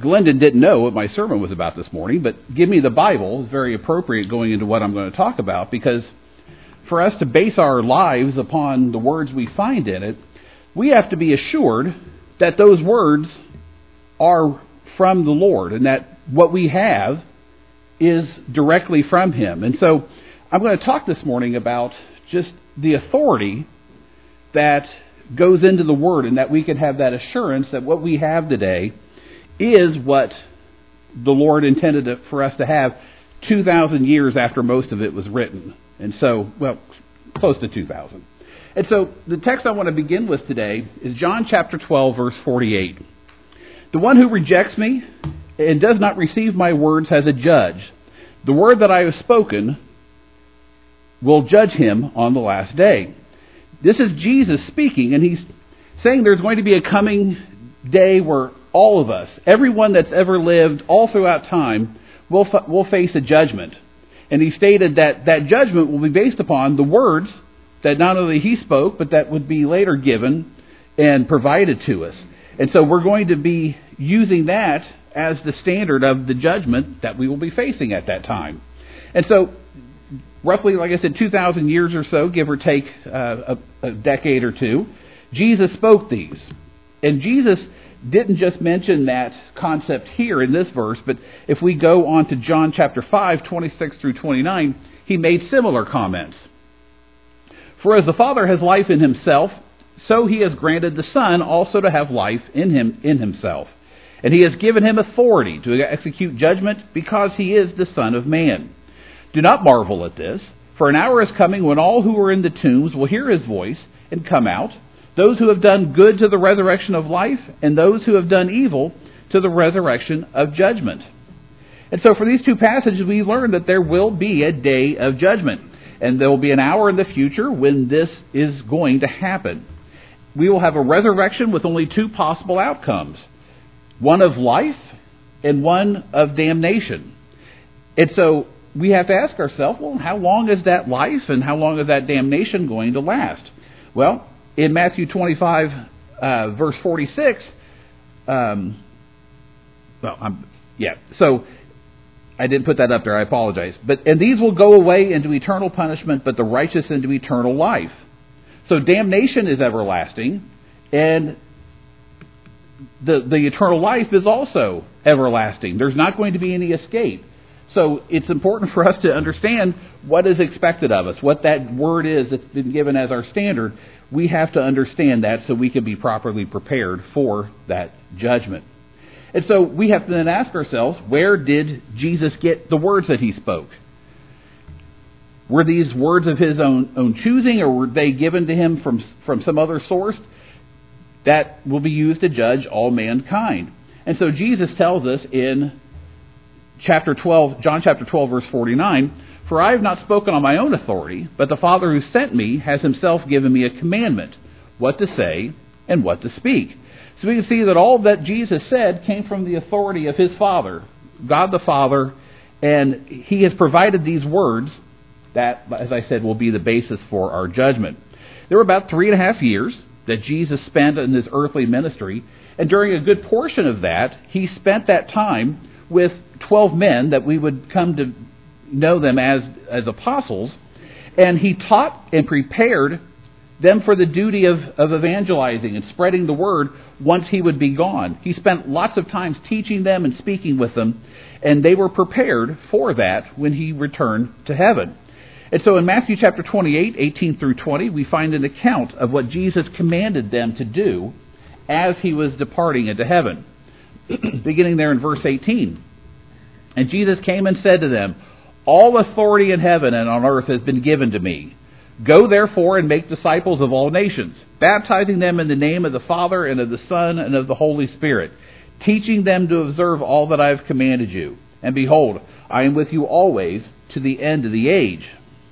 Glendon didn't know what my sermon was about this morning, but give me the Bible is very appropriate going into what I'm going to talk about, because for us to base our lives upon the words we find in it, we have to be assured that those words are from the Lord and that what we have is directly from Him. And so I'm going to talk this morning about just the authority that goes into the Word, and that we can have that assurance that what we have today is what the Lord intended for us to have 2,000 years after most of it was written. And so, well, close to 2,000. And so the text I want to begin with today is John chapter 12, verse 48. The one who rejects me and does not receive my words has a judge. The word that I have spoken will judge him on the last day. This is Jesus speaking, and He's saying there's going to be a coming day where all of us, everyone that's ever lived all throughout time, will face a judgment. And He stated that that judgment will be based upon the words that not only He spoke, but that would be later given and provided to us. And so we're going to be using that as the standard of the judgment that we will be facing at that time. And so, roughly, like I said, 2,000 years or so, give or take a decade or two, Jesus spoke these. And Jesus didn't just mention that concept here in this verse, but if we go on to John chapter 5, 26 through 29, He made similar comments. For as the Father has life in Himself, so He has granted the Son also to have life in Himself. And He has given Him authority to execute judgment, because He is the Son of Man. Do not marvel at this, for an hour is coming when all who are in the tombs will hear His voice and come out, those who have done good to the resurrection of life, and those who have done evil to the resurrection of judgment. And so for these two passages, we learn that there will be a day of judgment, and there will be an hour in the future when this is going to happen. We will have a resurrection with only two possible outcomes, one of life and one of damnation. And so we have to ask ourselves, well, how long is that life and how long is that damnation going to last? Well, in Matthew 25, verse 46, so I didn't put that up there, I apologize. And these will go away into eternal punishment, but the righteous into eternal life. So damnation is everlasting, and the eternal life is also everlasting. There's not going to be any escape. So it's important for us to understand what is expected of us, what that word is that's been given as our standard. We have to understand that so we can be properly prepared for that judgment. And so we have to then ask ourselves, where did Jesus get the words that He spoke? Were these words of His own choosing, or were they given to Him from some other source? That will be used to judge all mankind. And so Jesus tells us in John chapter 12, verse 49, for I have not spoken on my own authority, but the Father who sent me has Himself given me a commandment, what to say and what to speak. So we can see that all that Jesus said came from the authority of His Father, God the Father, and He has provided these words that, as I said, will be the basis for our judgment. There were about 3.5 years that Jesus spent in His earthly ministry, and during a good portion of that, He spent that time with 12 men that we would come to know them as apostles, and He taught and prepared them for the duty of evangelizing and spreading the word once He would be gone. He spent lots of times teaching them and speaking with them, and they were prepared for that when He returned to heaven. And so in Matthew chapter 28, 18 through 20, we find an account of what Jesus commanded them to do as He was departing into heaven. Beginning there in verse 18. And Jesus came and said to them, all authority in heaven and on earth has been given to me. Go therefore and make disciples of all nations, baptizing them in the name of the Father and of the Son and of the Holy Spirit, teaching them to observe all that I have commanded you. And behold, I am with you always to the end of the age.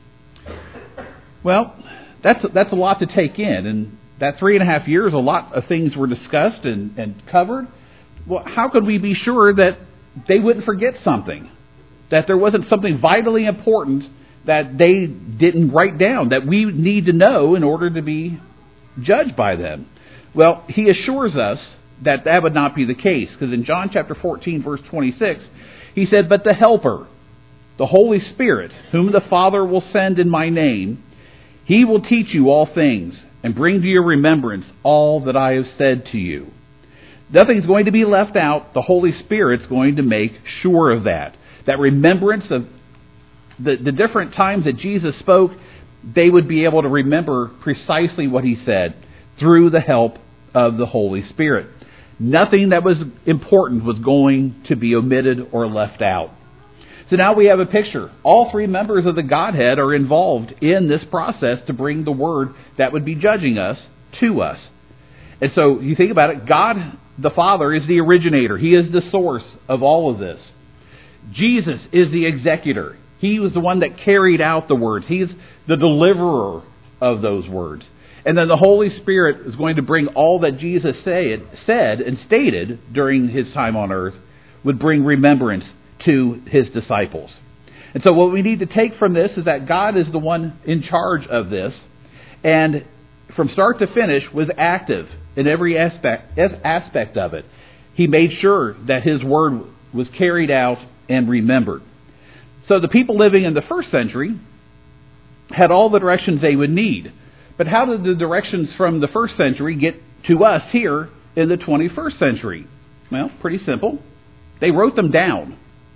Well, that's a lot to take in. And that 3.5 years, a lot of things were discussed and covered. Well, how could we be sure that they wouldn't forget something? That there wasn't something vitally important that they didn't write down, that we need to know in order to be judged by them? Well, He assures us that would not be the case. Because in John chapter 14, verse 26, he said, "But the Helper, the Holy Spirit, whom the Father will send in my name, he will teach you all things and bring to your remembrance all that I have said to you." Nothing's going to be left out. The Holy Spirit's going to make sure of that. That remembrance of the different times that Jesus spoke, they would be able to remember precisely what he said through the help of the Holy Spirit. Nothing that was important was going to be omitted or left out. So now we have a picture. All three members of the Godhead are involved in this process to bring the Word that would be judging us to us. And so you think about it, God the Father is the originator. He is the source of all of this. Jesus is the executor. He was the one that carried out the words. He is the deliverer of those words. And then the Holy Spirit is going to bring all that Jesus said and stated during his time on earth, would bring remembrance to his disciples. And so what we need to take from this is that God is the one in charge of this, and from start to finish was active in every aspect of it. He made sure that his word was carried out and remembered. So the people living in the first century had all the directions they would need. But how did the directions from the first century get to us here in the 21st century? Well, pretty simple. They wrote them down.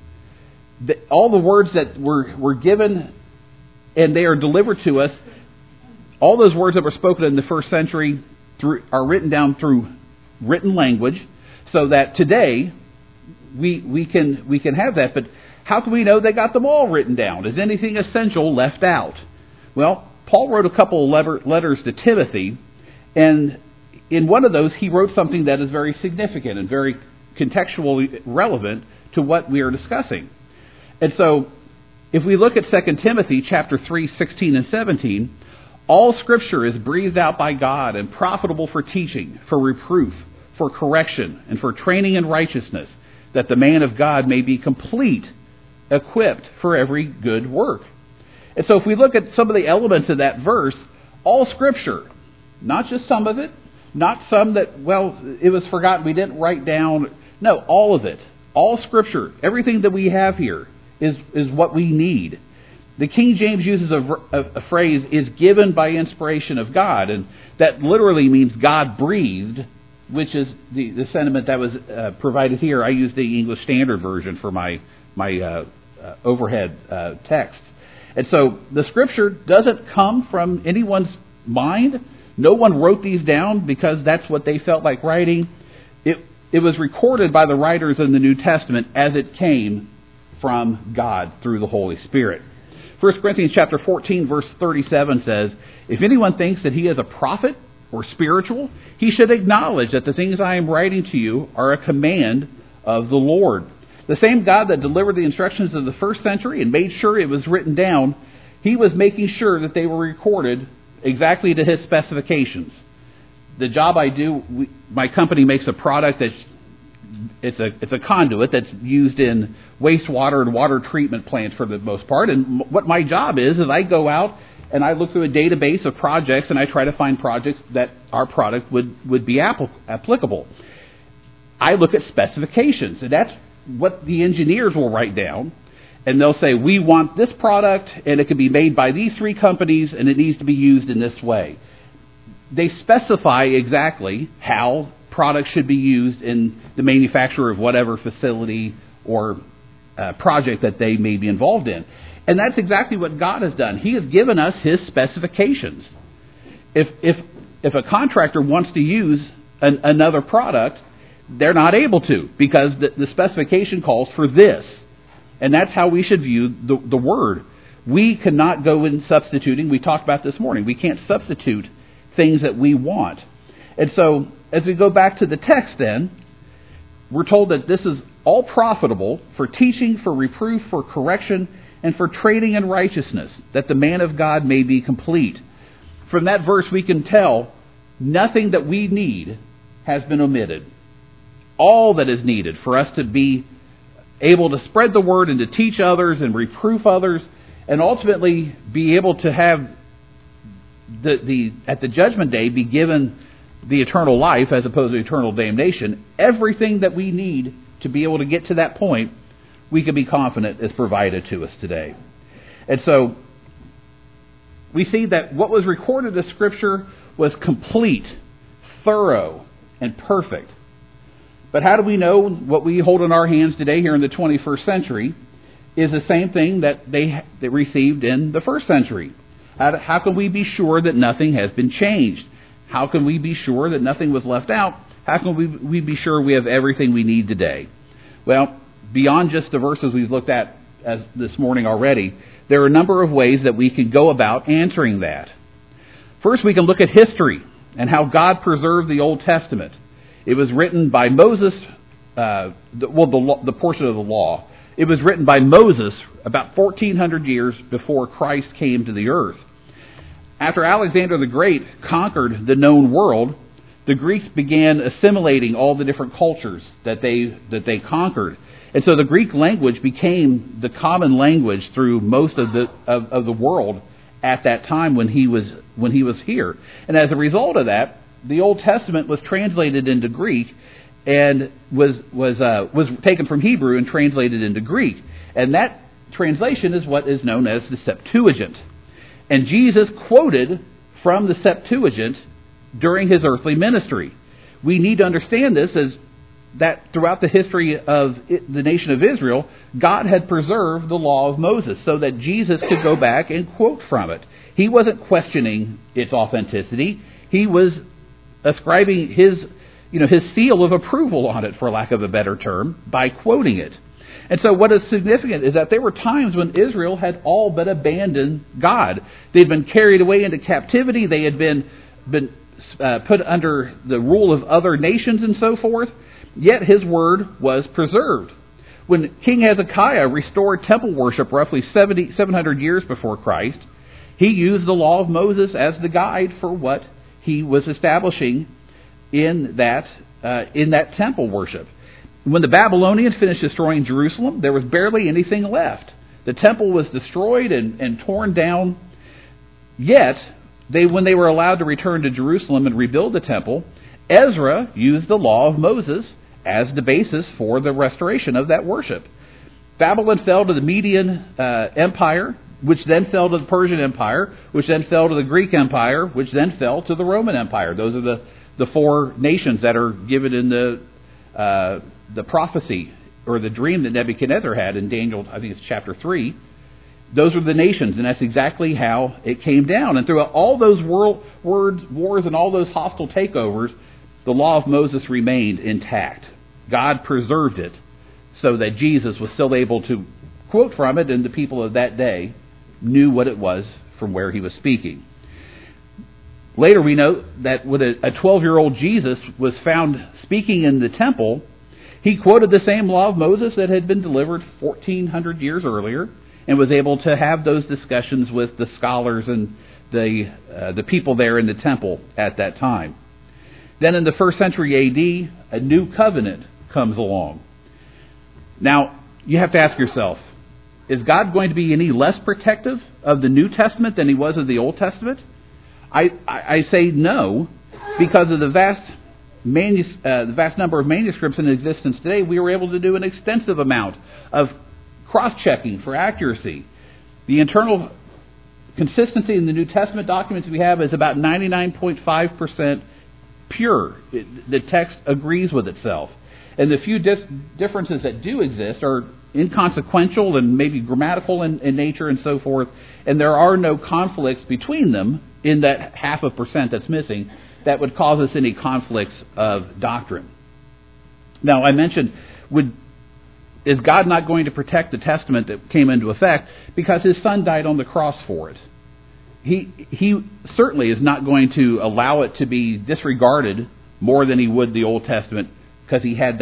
All the words that were given and they are delivered to us, all those words that were spoken in the first century are written down through written language, so that today we can have that. But how can we know they got them all written down? Is anything essential left out? Well, Paul wrote a couple of letters to Timothy, and in one of those he wrote something that is very significant and very contextually relevant to what we are discussing. And so, if we look at 2 Timothy chapter 3, 16 and 17, all Scripture is breathed out by God and profitable for teaching, for reproof, for correction, and for training in righteousness, that the man of God may be complete, equipped for every good work. And so if we look at some of the elements of that verse, all Scripture, not just some of it, not some that, well, it was forgotten, we didn't write down. No, all of it. All Scripture, everything that we have here is what we need. The King James uses a phrase, is given by inspiration of God, and that literally means God breathed, which is the sentiment that was provided here. I use the English Standard Version for my overhead text. And so the Scripture doesn't come from anyone's mind. No one wrote these down because that's what they felt like writing. It was recorded by the writers in the New Testament as it came from God through the Holy Spirit. 1 Corinthians chapter 14, verse 37 says, "If anyone thinks that he is a prophet or spiritual, he should acknowledge that the things I am writing to you are a command of the Lord." The same God that delivered the instructions of the first century and made sure it was written down, he was making sure that they were recorded exactly to his specifications. The job I do, my company makes a product it's a conduit that's used in wastewater and water treatment plants for the most part. And what my job is I go out and I look through a database of projects and I try to find projects that our product would be applicable. I look at specifications, and that's what the engineers will write down. And they'll say, we want this product, and it can be made by these three companies, and it needs to be used in this way. They specify exactly how products should be used in the manufacture of whatever facility or project that they may be involved in. And that's exactly what God has done. He has given us His specifications. If a contractor wants to use another product, they're not able to, because the specification calls for this. And that's how we should view the Word. We cannot go in substituting. We talked about this morning. We can't substitute things that we want. And so, as we go back to the text then, we're told that this is all profitable for teaching, for reproof, for correction, and for training in righteousness, that the man of God may be complete. From that verse we can tell nothing that we need has been omitted. All that is needed for us to be able to spread the word and to teach others and reproof others, and ultimately be able to have at the judgment day be given the eternal life as opposed to eternal damnation, everything that we need to be able to get to that point, we can be confident is provided to us today. And so we see that what was recorded as Scripture was complete, thorough, and perfect. But how do we know what we hold in our hands today here in the 21st century is the same thing that they received in the first century? How can we be sure that nothing has been changed? How can we be sure that nothing was left out? How can we be sure we have everything we need today? Well, beyond just the verses we've looked at as this morning already, there are a number of ways that we can go about answering that. First, we can look at history and how God preserved the Old Testament. It was written by Moses, the portion of the law. It was written by Moses about 1,400 years before Christ came to the earth. After Alexander the Great conquered the known world, the Greeks began assimilating all the different cultures that they conquered. And so the Greek language became the common language through most of the world at that time when he was here. And as a result of that, the Old Testament was translated into Greek and was taken from Hebrew and translated into Greek. And that translation is what is known as the Septuagint. And Jesus quoted from the Septuagint during his earthly ministry. We need to understand this as that throughout the history of the nation of Israel, God had preserved the law of Moses so that Jesus could go back and quote from it. He wasn't questioning its authenticity. He was ascribing his seal of approval on it, for lack of a better term, by quoting it. And so what is significant is that there were times when Israel had all but abandoned God. They'd been carried away into captivity. They had been put under the rule of other nations and so forth. Yet his word was preserved. When King Hezekiah restored temple worship roughly 700 years before Christ, he used the law of Moses as the guide for what he was establishing in that temple worship. When the Babylonians finished destroying Jerusalem, there was barely anything left. The temple was destroyed and torn down. Yet, when they were allowed to return to Jerusalem and rebuild the temple, Ezra used the law of Moses as the basis for the restoration of that worship. Babylon fell to the Median Empire, which then fell to the Persian Empire, which then fell to the Greek Empire, which then fell to the Roman Empire. Those are the four nations that are given in the prophecy or the dream that Nebuchadnezzar had in Daniel, I think it's chapter 3. Those are the nations, and that's exactly how it came down. And throughout all those wars and all those hostile takeovers, the law of Moses remained intact. God preserved it so that Jesus was still able to quote from it, and the people of that day knew what it was from where he was speaking. Later we note that when a 12-year-old Jesus was found speaking in the temple, he quoted the same law of Moses that had been delivered 1,400 years earlier and was able to have those discussions with the scholars and the people there in the temple at that time. Then in the 1st century A.D., a new covenant comes along. Now, you have to ask yourself, is God going to be any less protective of the New Testament than he was of the Old Testament? I say no, because of the vast number of manuscripts in existence today. We were able to do an extensive amount of cross-checking for accuracy. The internal consistency in the New Testament documents we have is about 99.5% pure. The text agrees with itself. And the few differences that do exist are inconsequential and maybe grammatical in nature and so forth, and there are no conflicts between them in that 0.5% that's missing that would cause us any conflicts of doctrine. Now, I mentioned, is God not going to protect the testament that came into effect because his Son died on the cross for it? He certainly is not going to allow it to be disregarded more than he would the Old Testament because he had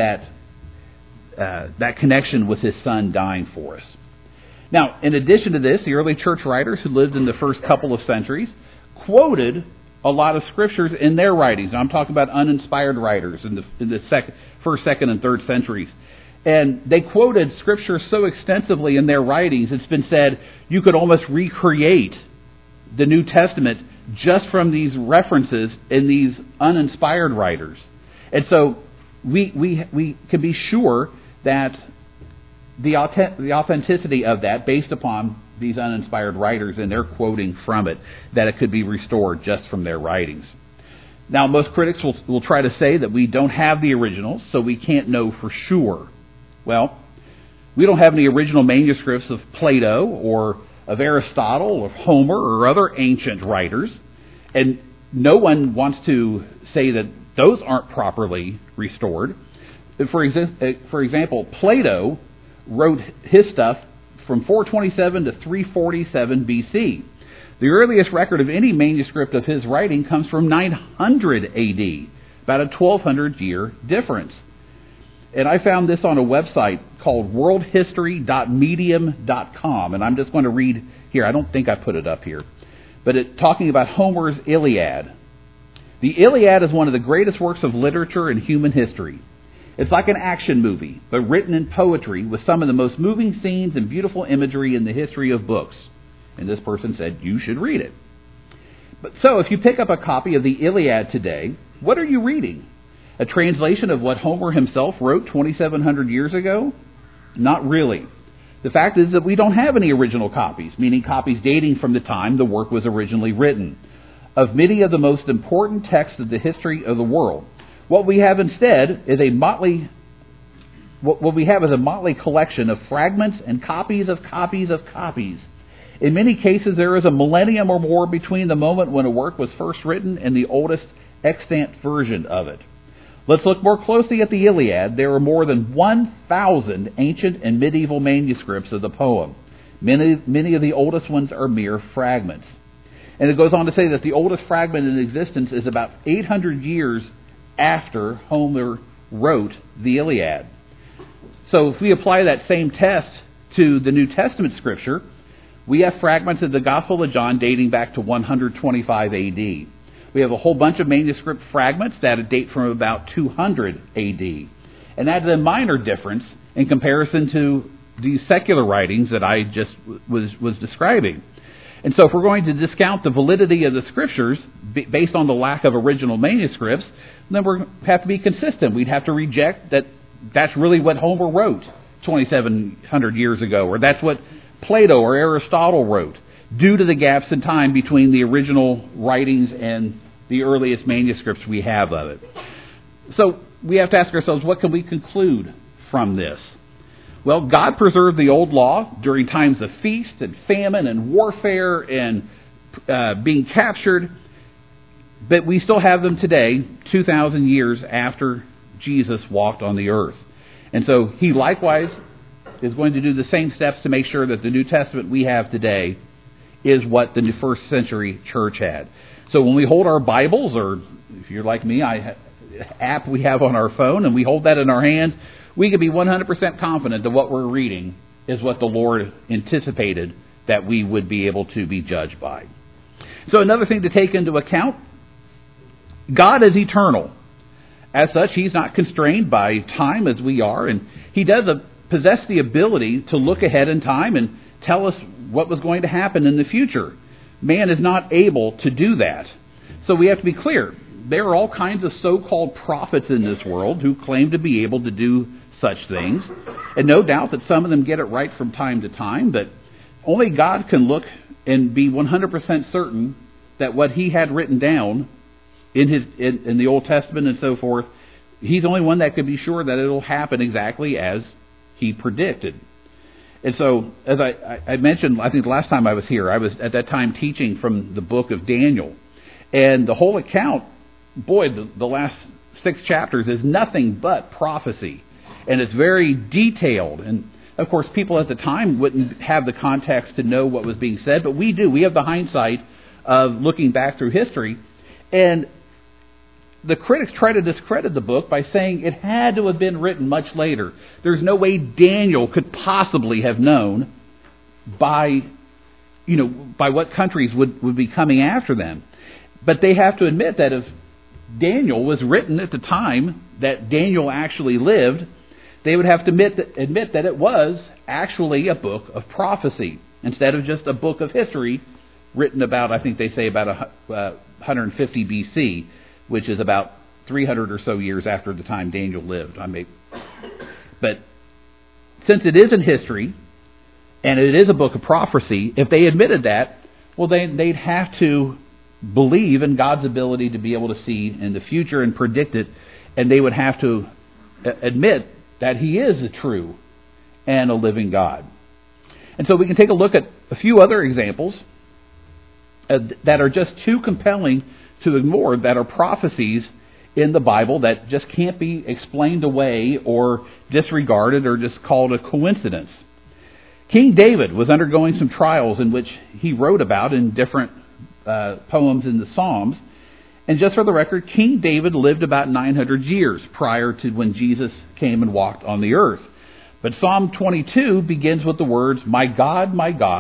that connection with his Son dying for us. Now, in addition to this, the early church writers who lived in the first couple of centuries quoted a lot of scriptures in their writings. Now, I'm talking about uninspired writers in the first, second, and third centuries. And they quoted scripture so extensively in their writings, it's been said you could almost recreate the New Testament just from these references in these uninspired writers. And so we can be sure that the authenticity of that, based upon these uninspired writers and their quoting from it, that it could be restored just from their writings. Now, most critics will try to say that we don't have the originals, so we can't know for sure. Well, we don't have any original manuscripts of Plato or of Aristotle or Homer or other ancient writers, and no one wants to say that those aren't properly restored. For example, Plato wrote his stuff from 427 to 347 BC. The earliest record of any manuscript of his writing comes from 900 AD, about a 1200-year difference. And I found this on a website called worldhistory.medium.com, and I'm just going to read here. I don't think I put it up here. But it's talking about Homer's Iliad. The Iliad is one of the greatest works of literature in human history. It's like an action movie, but written in poetry with some of the most moving scenes and beautiful imagery in the history of books. And this person said, you should read it. But so, if you pick up a copy of the Iliad today, what are you reading? A translation of what Homer himself wrote 2,700 years ago? Not really. The fact is that we don't have any original copies, meaning copies dating from the time the work was originally written, of many of the most important texts of the history of the world. What we have instead is a motley collection of fragments and copies of copies of copies. In many cases, there is a millennium or more between the moment when a work was first written and the oldest extant version of it. Let's look more closely at the Iliad. There are more than 1,000 ancient and medieval manuscripts of the poem. Many of the oldest ones are mere fragments. And it goes on to say that the oldest fragment in existence is about 800 years after Homer wrote the Iliad. So if we apply that same test to the New Testament scripture, we have fragments of the Gospel of John dating back to 125 AD. We have a whole bunch of manuscript fragments that date from about 200 AD. And that's a minor difference in comparison to the secular writings that I just was describing. And so if we're going to discount the validity of the scriptures based on the lack of original manuscripts, then we have to be consistent. We'd have to reject that that's really what Homer wrote 2,700 years ago, or that's what Plato or Aristotle wrote, due to the gaps in time between the original writings and the earliest manuscripts we have of it. So we have to ask ourselves, what can we conclude from this? Well, God preserved the old law during times of feast and famine and warfare and being captured, but we still have them today, 2,000 years after Jesus walked on the earth. And so He likewise is going to do the same steps to make sure that the New Testament we have today is what the first century church had. So when we hold our Bibles, or if you're like me, app we have on our phone, and we hold that in our hand, we can be 100% confident that what we're reading is what the Lord anticipated that we would be able to be judged by. So another thing to take into account, God is eternal. As such, He's not constrained by time as we are, and He does possess the ability to look ahead in time and tell us what was going to happen in the future. Man is not able to do that. So we have to be clear. There are all kinds of so-called prophets in this world who claim to be able to do such things. And no doubt that some of them get it right from time to time, but only God can look and be 100% certain that what He had written down in the Old Testament and so forth, He's the only one that can be sure that it'll happen exactly as He predicted. And so, as I mentioned, I think the last time I was here, I was at that time teaching from the book of Daniel. And the whole account, boy, the last 6 chapters is nothing but prophecy. And it's very detailed. And, of course, people at the time wouldn't have the context to know what was being said, but we do. We have the hindsight of looking back through history. And the critics try to discredit the book by saying it had to have been written much later. There's no way Daniel could possibly have known by what countries would be coming after them. But they have to admit that if Daniel was written at the time that Daniel actually lived, they would have to admit that it was actually a book of prophecy instead of just a book of history written about, I think they say about 150 BC, which is about 300 or so years after the time Daniel lived. But since it is in history, and it is a book of prophecy, if they admitted that, well, they'd have to believe in God's ability to be able to see in the future and predict it, and they would have to admit that He is a true and a living God. And so we can take a look at a few other examples that are just too compelling to ignore, that are prophecies in the Bible that just can't be explained away or disregarded or just called a coincidence. King David was undergoing some trials in which he wrote about in different poems in the Psalms. And just for the record, King David lived about 900 years prior to when Jesus came and walked on the earth. But Psalm 22 begins with the words, my God,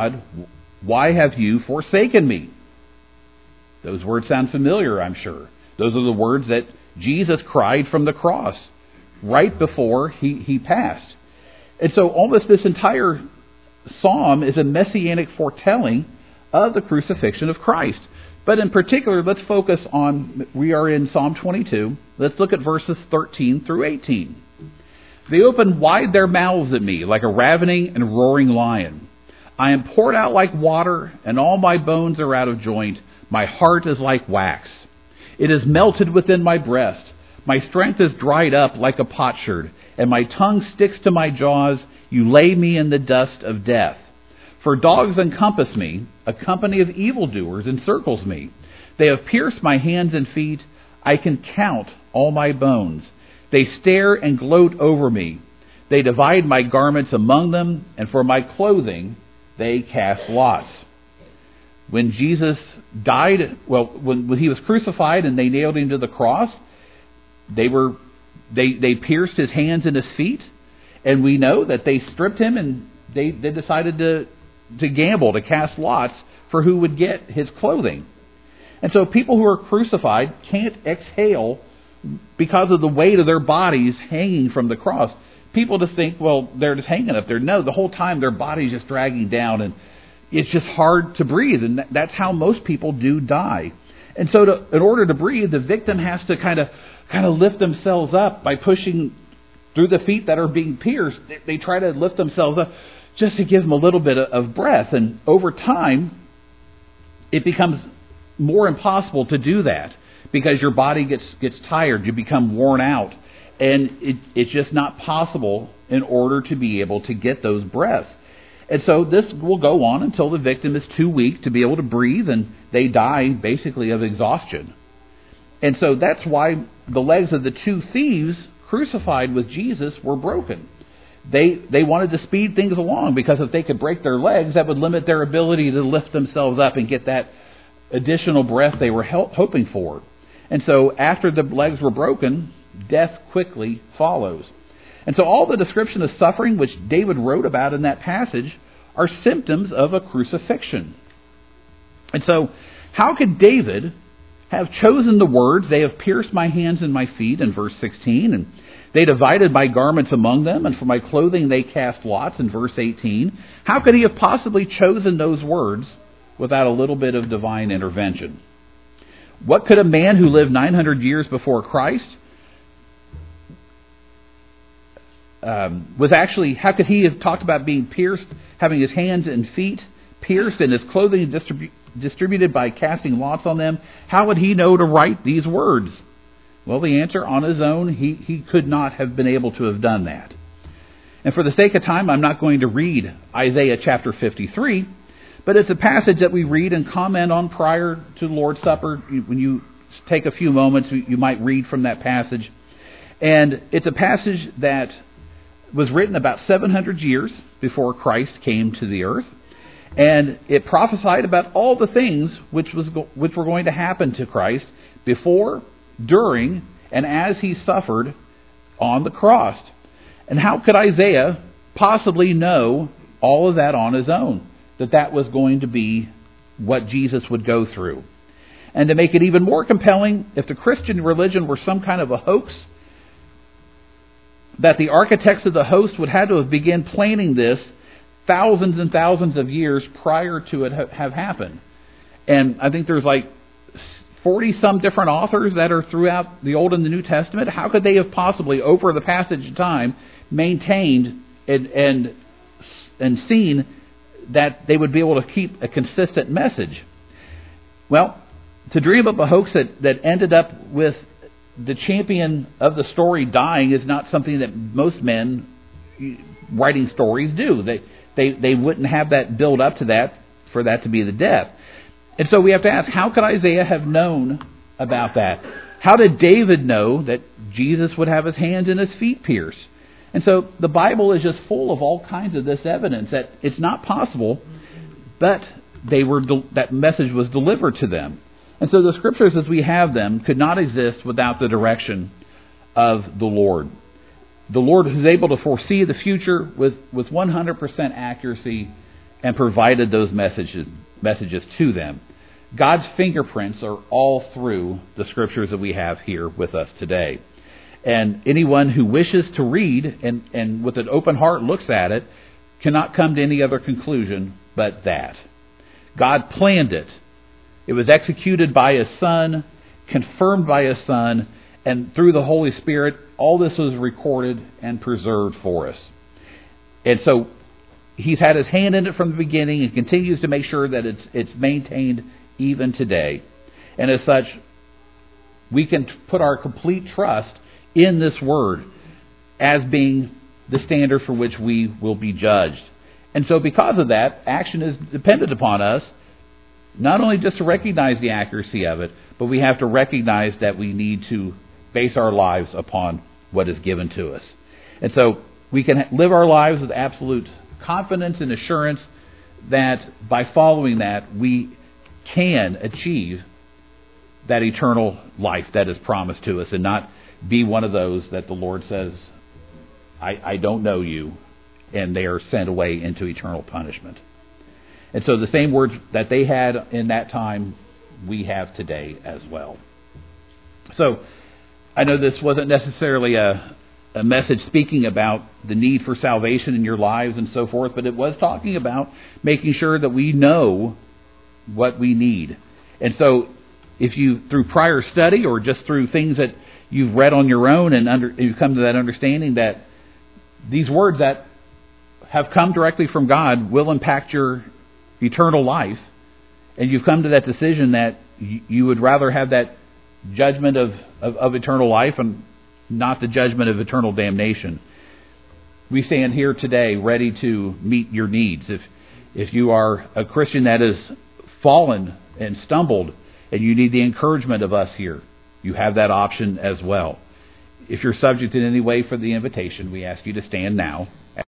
why have you forsaken me?" Those words sound familiar, I'm sure. Those are the words that Jesus cried from the cross right before he passed. And so almost this entire psalm is a messianic foretelling of the crucifixion of Christ. But in particular, let's focus on, we are in Psalm 22. Let's look at verses 13 through 18. "They open wide their mouths at me like a ravening and roaring lion. I am poured out like water, and all my bones are out of joint. My heart is like wax. It is melted within my breast. My strength is dried up like a potsherd, and my tongue sticks to my jaws. You lay me in the dust of death. For dogs encompass me, a company of evildoers encircles me. They have pierced my hands and feet. I can count all my bones. They stare and gloat over me. They divide my garments among them, and for my clothing they cast lots." When Jesus died, when he was crucified and they nailed him to the cross, they pierced his hands and his feet, and we know that they stripped him and they decided to gamble, to cast lots for who would get his clothing. And so people who are crucified can't exhale because of the weight of their bodies hanging from the cross. People just think, well, they're just hanging up there. No, the whole time their body's just dragging down, and it's just hard to breathe. And that's how most people do die. And so in order to breathe, the victim has to kind of lift themselves up by pushing through the feet that are being pierced. They try to lift themselves up just to give them a little bit of breath. And over time, it becomes more impossible to do that because your body gets tired. You become worn out. And it's just not possible in order to be able to get those breaths. And so this will go on until the victim is too weak to be able to breathe, and they die basically of exhaustion. And so that's why the legs of the two thieves crucified with Jesus were broken. They wanted to speed things along because if they could break their legs, that would limit their ability to lift themselves up and get that additional breath they were hoping for. And so after the legs were broken, death quickly follows. And so all the description of suffering which David wrote about in that passage are symptoms of a crucifixion. And so how could David have chosen the words, "They have pierced my hands and my feet," in verse 16, and "They divided my garments among them, and for my clothing they cast lots," in verse 18. How could he have possibly chosen those words without a little bit of divine intervention? What could a man who lived 900 years before Christ how could he have talked about being pierced, having his hands and feet pierced and his clothing distributed by casting lots on them? How would he know to write these words? Well, the answer, on his own, he could not have been able to have done that. And for the sake of time, I'm not going to read Isaiah chapter 53, but it's a passage that we read and comment on prior to the Lord's Supper. When you take a few moments, you might read from that passage. And it's a passage that was written about 700 years before Christ came to the earth. And it prophesied about all the things which were going to happen to Christ before, during, and as he suffered on the cross. And how could Isaiah possibly know all of that on his own? That was going to be what Jesus would go through. And to make it even more compelling, if the Christian religion were some kind of a hoax, that the architects of the host would have to have begun planning this thousands and thousands of years prior to it have happened. And I think there's like 40-some different authors that are throughout the Old and the New Testament. How could they have possibly, over the passage of time, maintained and seen that they would be able to keep a consistent message? Well, to dream up a hoax that ended up with the champion of the story dying is not something that most men writing stories do. They wouldn't have that build up to that for that to be the death. And so we have to ask, how could Isaiah have known about that? How did David know that Jesus would have his hands and his feet pierced? And so the Bible is just full of all kinds of this evidence that it's not possible, but that message was delivered to them. And so the Scriptures as we have them could not exist without the direction of the Lord. The Lord who's able to foresee the future with 100% accuracy and provided those messages to them. God's fingerprints are all through the Scriptures that we have here with us today. And anyone who wishes to read and with an open heart looks at it cannot come to any other conclusion but that. God planned it. It was executed by His Son, confirmed by His Son, and through the Holy Spirit, all this was recorded and preserved for us. And so He's had His hand in it from the beginning and continues to make sure that it's maintained even today. And as such, we can put our complete trust in this Word as being the standard for which we will be judged. And so because of that, action is dependent upon us, not only just to recognize the accuracy of it, but we have to recognize that we need to base our lives upon what is given to us. And so we can live our lives with absolute confidence and assurance that by following that, we can achieve that eternal life that is promised to us and not be one of those that the Lord says, I don't know you, and they are sent away into eternal punishment. And so the same words that they had in that time, we have today as well. So I know this wasn't necessarily a message speaking about the need for salvation in your lives and so forth, but it was talking about making sure that we know what we need. And so if you, through prior study or just through things that you've read on your own and you've come to that understanding that these words that have come directly from God will impact your eternal life, and you've come to that decision that you would rather have that judgment of eternal life and not the judgment of eternal damnation. We stand here today ready to meet your needs. If you are a Christian that has fallen and stumbled and you need the encouragement of us here, you have that option as well. If you're subject in any way for the invitation, we ask you to stand now.